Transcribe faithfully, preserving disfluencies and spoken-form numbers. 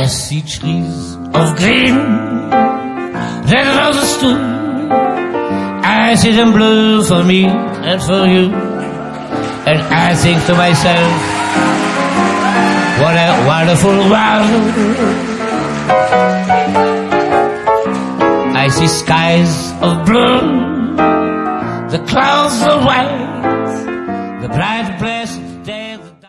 I see trees of green, red roses too. I see them blue for me and for you. And I think to myself, what a wonderful world. I see skies of blue, the clouds are white, the bright black